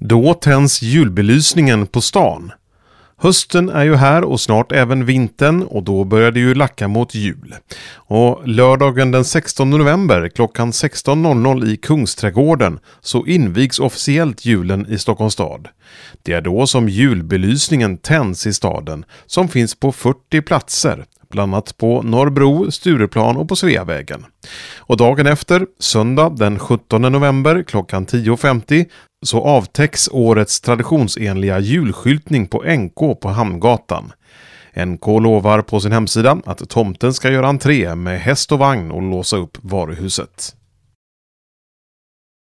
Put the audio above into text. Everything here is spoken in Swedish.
Då tänds julbelysningen på stan. Hösten är ju här och snart även vintern och då börjar det ju lacka mot jul. Och lördagen den 16 november klockan 16.00 i Kungsträdgården så invigs officiellt julen i Stockholms stad. Det är då som julbelysningen tänds i staden som finns på 40 platser. Bland annat på Norrbro, Stureplan och på Sveavägen. Och dagen efter, söndag den 17 november klockan 10.50 så avtäcks årets traditionsenliga julskyltning på NK på Hamngatan. NK lovar på sin hemsida att tomten ska göra entré med häst och vagn och låsa upp varuhuset.